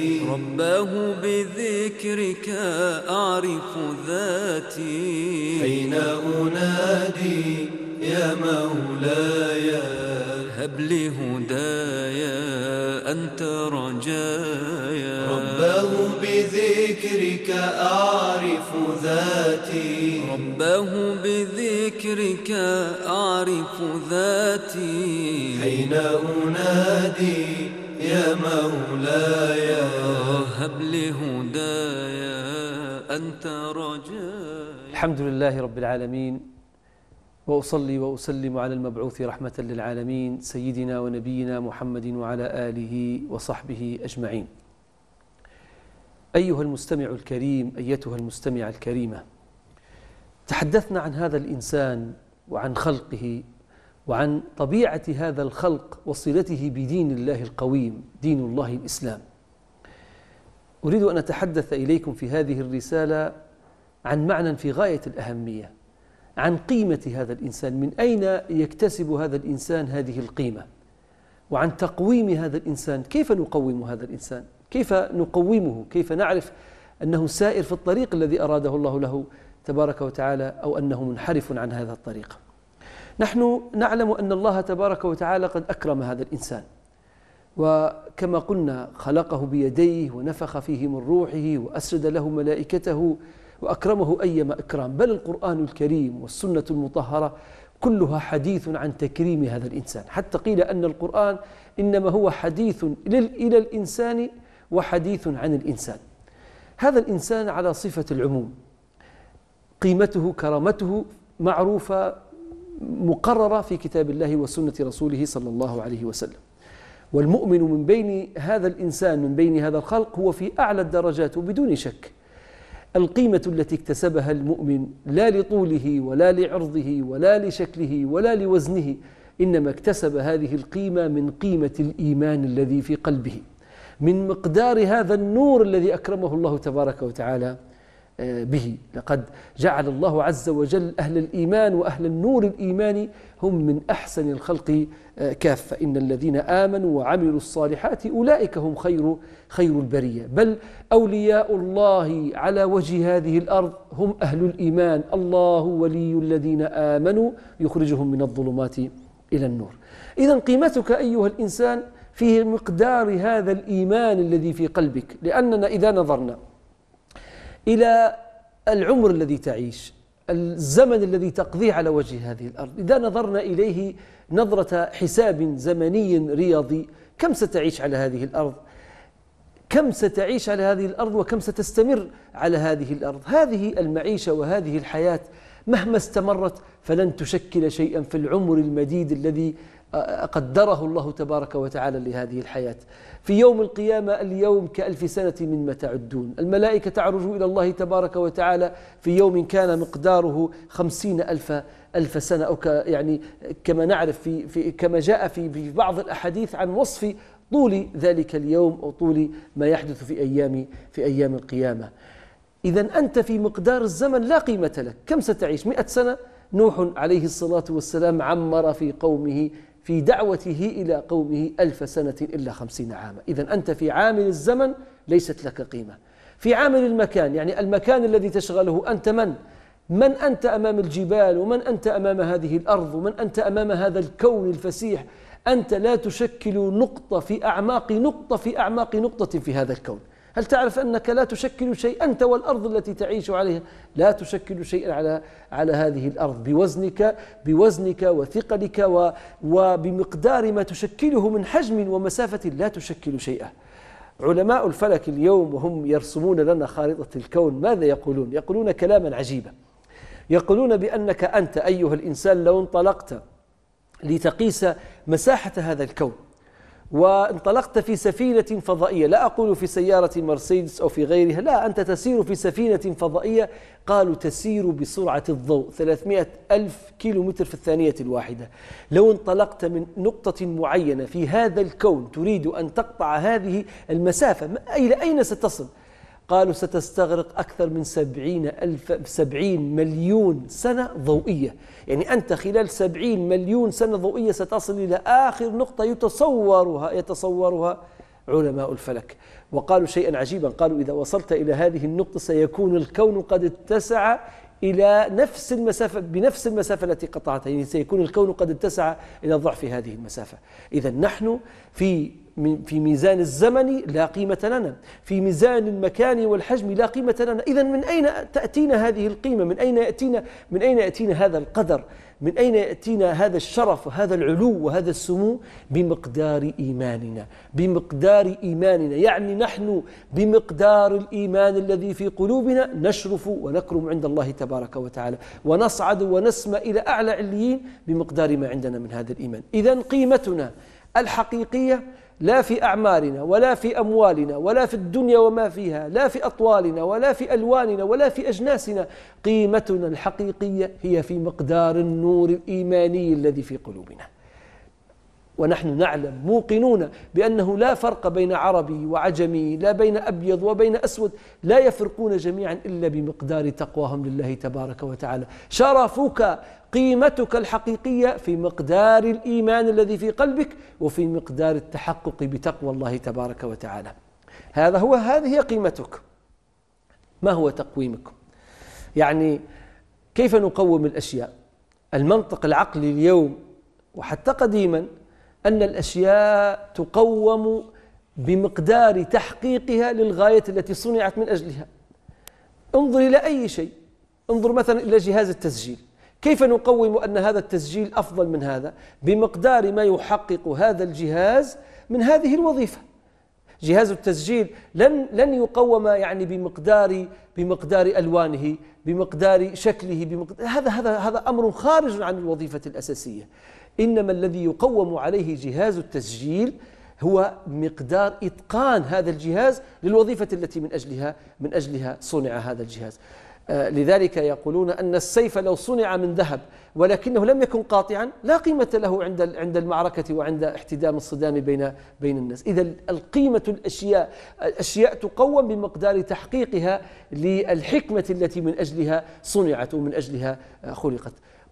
رباه بذكرك أعرف ذاتي حين أنادي يا مولاي هب لي هدايا أنت رجايا رباه بذكرك أعرف ذاتي رباه بذكرك أعرف ذاتي حين أنادي يا مولاي هب لي هدايا أنت رجايا. الحمد لله رب العالمين، وأصلي وأسلم على المبعوث رحمة للعالمين سيدنا ونبينا محمد وعلى آله وصحبه أجمعين. أيها المستمع الكريم، أيتها المستمع الكريمة، تحدثنا عن هذا الإنسان وعن خلقه وعن طبيعة هذا الخلق وصلته بدين الله القويم، دين الله الإسلام. أريد أن أتحدث إليكم في هذه الرسالة عن معنى في غاية الأهمية، عن قيمة هذا الإنسان، من أين يكتسب هذا الإنسان هذه القيمة، وعن تقويم هذا الإنسان، كيف نقوم هذا الإنسان، كيف نقومه، كيف نعرف أنه سائر في الطريق الذي أراده الله له تبارك وتعالى، أو أنه منحرف عن هذا الطريق. نحن نعلم أن الله تبارك وتعالى قد أكرم هذا الإنسان، وكما قلنا خلقه بيديه ونفخ فيه من روحه وأسجد له ملائكته وأكرمه أيما إكرام، بل القرآن الكريم والسنة المطهرة كلها حديث عن تكريم هذا الإنسان، حتى قيل أن القرآن إنما هو حديث إلى الإنسان وحديث عن الإنسان. هذا الإنسان على صفة العموم، قيمته كرامته معروفة مقررة في كتاب الله وسنة رسوله صلى الله عليه وسلم. والمؤمن من بين هذا الإنسان، من بين هذا الخلق، هو في أعلى الدرجات وبدون شك. القيمة التي اكتسبها المؤمن لا لطوله ولا لعرضه ولا لشكله ولا لوزنه، إنما اكتسب هذه القيمة من قيمة الإيمان الذي في قلبه، من مقدار هذا النور الذي أكرمه الله تبارك وتعالى به. لقد جعل الله عز وجل أهل الإيمان وأهل النور الإيماني هم من أحسن الخلق كافة. إن الذين آمنوا وعملوا الصالحات أولئك هم خير البرية، بل أولياء الله على وجه هذه الأرض هم أهل الإيمان. الله ولي الذين آمنوا يخرجهم من الظلمات إلى النور. إذن قيمتك أيها الإنسان في مقدار هذا الإيمان الذي في قلبك، لأننا إذا نظرنا إلى العمر الذي تعيش، الزمن الذي تقضيه على وجه هذه الأرض، إذا نظرنا إليه نظرة حساب زمني رياضي، كم ستعيش على هذه الأرض؟ كم ستعيش على هذه الأرض وكم ستستمر على هذه الأرض؟ هذه المعيشة وهذه الحياة مهما استمرت فلن تشكل شيئا في العمر المديد الذي قدره الله تبارك وتعالى لهذه الحياة. في يوم القيامة اليوم كألف سنة مما تعدون. الملائكة تعرج إلى الله تبارك وتعالى في يوم كان مقداره 50,000 سنة، أو يعني كما نعرف كما جاء في بعض الأحاديث عن وصف طول ذلك اليوم أو طول ما يحدث في أيام القيامة. إذن أنت في مقدار الزمن لا قيمة لك. كم ستعيش؟ 100 سنة. نوح عليه الصلاة والسلام عمر في قومه في دعوته إلى قومه 1000 سنة إلا 50 عاما. إذن أنت في عامل الزمن ليست لك قيمة. في عامل المكان، يعني المكان الذي تشغله، أنت من أنت أمام الجبال، ومن أنت أمام هذه الأرض، ومن أنت أمام هذا الكون الفسيح. أنت لا تشكل نقطة في أعماق نقطة في هذا الكون. هل تعرف أنك لا تشكل شيء؟ أنت والأرض التي تعيش عليها لا تشكل شيئا على هذه الأرض، بوزنك وثقلك وبمقدار ما تشكله من حجم ومسافة لا تشكل شيئا. علماء الفلك اليوم وهم يرسمون لنا خارطة الكون ماذا يقولون؟ يقولون كلاما عجيبا. يقولون بأنك أنت أيها الإنسان لو انطلقت لتقيس مساحة هذا الكون وانطلقت في سفينة فضائية، لا أقول في سيارة مرسيدس أو في غيرها، لا، أنت تسير في سفينة فضائية، قالوا تسير بسرعة الضوء 300,000 كيلومتر في الثانية الواحدة. لو انطلقت من نقطة معينة في هذا الكون تريد أن تقطع هذه المسافة، إلى أين ستصل؟ قالوا ستستغرق أكثر من 70 مليون سنة ضوئية. يعني أنت خلال 70 مليون سنة ضوئية ستصل إلى آخر نقطة يتصورها علماء الفلك، وقالوا شيئا عجيبا، قالوا إذا وصلت إلى هذه النقطة سيكون الكون قد اتسع إلى نفس المسافة بنفس المسافة التي قطعتها، يعني سيكون الكون قد اتسع إلى ضعف هذه المسافة. إذا نحن في ميزان الزمن لا قيمة لنا، في ميزان المكان والحجم لا قيمة لنا. إذا من أين تأتينا هذه القيمة؟ من أين يأتينا هذا القدر؟ من أين يأتينا هذا الشرف وهذا العلو وهذا السمو؟ بمقدار إيماننا، بمقدار إيماننا. يعني نحن بمقدار الإيمان الذي في قلوبنا نشرف ونكرم عند الله تبارك وتعالى، ونصعد ونسمى إلى أعلى عليين بمقدار ما عندنا من هذا الإيمان. إذن قيمتنا الحقيقية لا في أعمارنا ولا في أموالنا ولا في الدنيا وما فيها، لا في أطوالنا ولا في ألواننا ولا في أجناسنا. قيمتنا الحقيقية هي في مقدار النور الإيماني الذي في قلوبنا. ونحن نعلم موقنون بأنه لا فرق بين عربي وعجمي، لا بين أبيض وبين أسود، لا يفرقون جميعا إلا بمقدار تقواهم لله تبارك وتعالى. شرفك، قيمتك الحقيقية في مقدار الإيمان الذي في قلبك وفي مقدار التحقق بتقوى الله تبارك وتعالى. هذه هي قيمتك. ما هو تقويمك؟ يعني كيف نقوم الأشياء؟ المنطق العقلي اليوم وحتى قديما أن الأشياء تقوم بمقدار تحقيقها للغاية التي صنعت من أجلها. انظر إلى أي شيء، انظر مثلا إلى جهاز التسجيل، كيف نقوم أن هذا التسجيل أفضل من هذا؟ بمقدار ما يحقق هذا الجهاز من هذه الوظيفة. جهاز التسجيل لن يقوم يعني بمقدار ألوانه، بمقدار شكله، هذا أمر خارج عن الوظيفة الأساسية. إنما الذي يقوم عليه جهاز التسجيل هو مقدار إتقان هذا الجهاز للوظيفة التي من أجلها صنع هذا الجهاز. لذلك يقولون أن السيف لو صنع من ذهب ولكنه لم يكن قاطعا لا قيمة له عند المعركة وعند احتدام الصدام بين الناس. إذا القيمة الأشياء تقوم بمقدار تحقيقها للحكمة التي من أجلها صنعت ومن أجلها خلقت.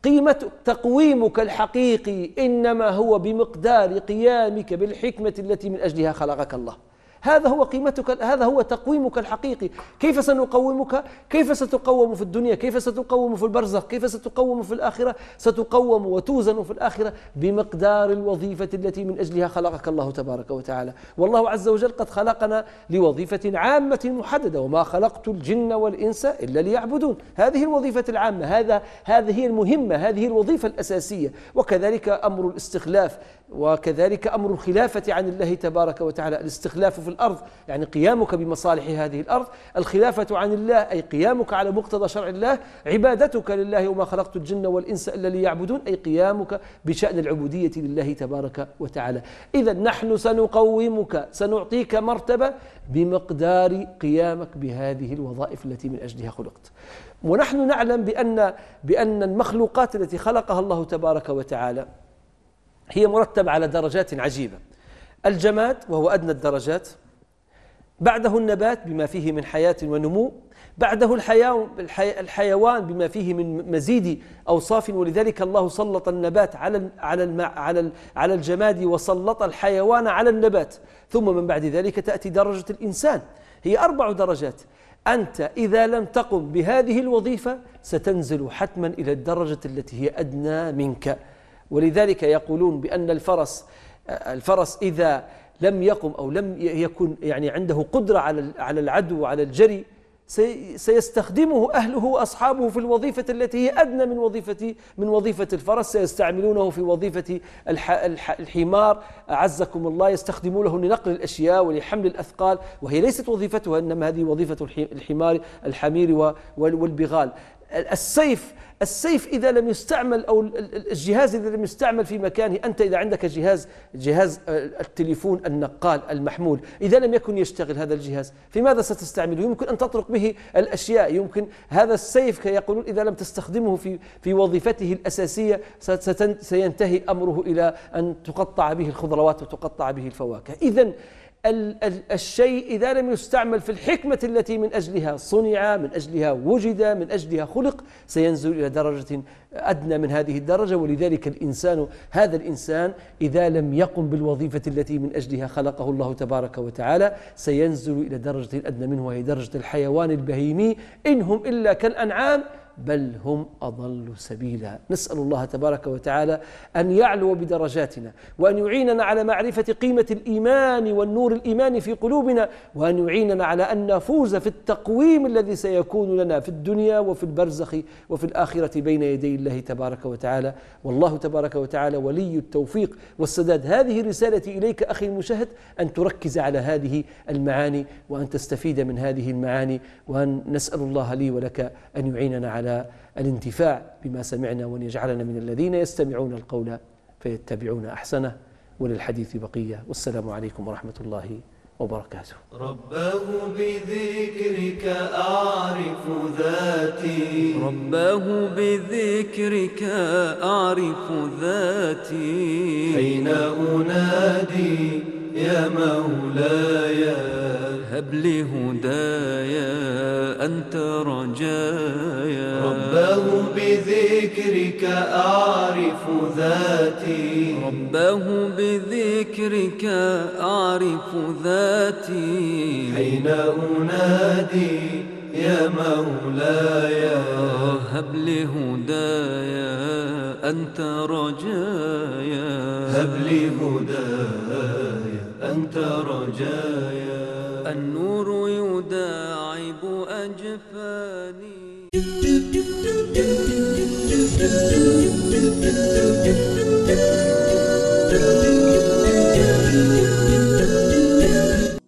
تقويمك الحقيقي إنما هو بمقدار قيامك بالحكمة التي من أجلها خلقك الله. هذا هو قيمتك، هذا هو تقويمك الحقيقي. كيف سنقومك؟ كيف ستقوم في الدنيا؟ كيف ستقوم في البرزخ؟ كيف ستقوم في الآخرة؟ ستقوم وتوزن في الآخرة بمقدار الوظيفة التي من أجلها خلقك الله تبارك وتعالى. والله عز وجل قد خلقنا لوظيفة عامة محددة، وما خلقت الجن والإنس إلا ليعبدون. هذه الوظيفة العامة، هذه المهمة، هذه الوظيفة الأساسية. وكذلك أمر الاستخلاف، وكذلك أمر الخلافة عن الله تبارك وتعالى. الاستخلاف في الأرض يعني قيامك بمصالح هذه الأرض، الخلافة عن الله أي قيامك على مقتضى شرع الله، عبادتك لله وما خلقت الجن والإنس إلا ليعبدون أي قيامك بشأن العبودية لله تبارك وتعالى. إذا نحن سنقومك، سنعطيك مرتبة بمقدار قيامك بهذه الوظائف التي من أجلها خلقت. ونحن نعلم بأن المخلوقات التي خلقها الله تبارك وتعالى هي مرتبة على درجات عجيبة. الجماد وهو أدنى الدرجات، بعده النبات بما فيه من حياة ونمو، بعده الحيوان بما فيه من مزيد أوصاف. ولذلك الله سلط النبات على الجماد وسلط الحيوان على النبات. ثم من بعد ذلك تأتي درجة الإنسان، هي 4 درجات. أنت إذا لم تقم بهذه الوظيفة ستنزل حتما إلى الدرجة التي هي أدنى منك. ولذلك يقولون بأن الفرس إذا لم يقم أو لم يكن يعني عنده قدرة على العدو وعلى الجري سيستخدمه أهله وأصحابه في الوظيفة التي هي أدنى من وظيفة الفرس. سيستعملونه في وظيفة الحمار أعزكم الله، يستخدمونه لنقل الأشياء ولحمل الأثقال، وهي ليست وظيفتها، إنما هذه وظيفة الحمير والبغال. السيف إذا لم يستعمل أو الجهاز إذا لم يستعمل في مكانه، أنت إذا عندك جهاز التليفون النقال المحمول إذا لم يكن يشتغل هذا الجهاز في ماذا ستستعمله؟ يمكن أن تطرق به الأشياء. يمكن هذا السيف يقولون إذا لم تستخدمه في وظيفته الأساسية سينتهي أمره إلى أن تقطع به الخضروات وتقطع به الفواكه. إذن الشيء إذا لم يستعمل في الحكمة التي من أجلها صنع، من أجلها وجد، من أجلها خلق، سينزل إلى درجة أدنى من هذه الدرجة. ولذلك هذا الإنسان إذا لم يقم بالوظيفة التي من أجلها خلقه الله تبارك وتعالى سينزل إلى درجة أدنى منه، وهي درجة الحيوان البهيمي، إن هم إلا كالأنعام بل هم أضل سبيلا. نسأل الله تبارك وتعالى أن يعلو بدرجاتنا، وأن يعيننا على معرفة قيمة الإيمان والنور الإيماني في قلوبنا، وأن يعيننا على أن نفوز في التقويم الذي سيكون لنا في الدنيا وفي البرزخ وفي الآخرة بين يدي الله تبارك وتعالى. والله تبارك وتعالى ولي التوفيق والسداد. هذه رسالتي إليك أخي المشاهد، أن تركز على هذه المعاني وأن تستفيد من هذه المعاني، وأن نسأل الله لي ولك أن يعيننا على الانتفاع بما سمعنا، وأن يجعلنا من الذين يستمعون القول فيتبعون أحسنه. وللحديث بقية، والسلام عليكم ورحمة الله وبركاته. رباه بذكرك أعرف ذاتي، رباه بذكرك أعرف ذاتي، حين أنادي يا مولاي هب لي هدايا أنت رجايا. رباه بذكرك أعرف ذاتي، رباه بذكرك أعرف ذاتي، حين أنادي يا مولاي هب لي هدايا أنت رجايا. هب لي هدايا أنت رجايا. النور يداعب أجفاني.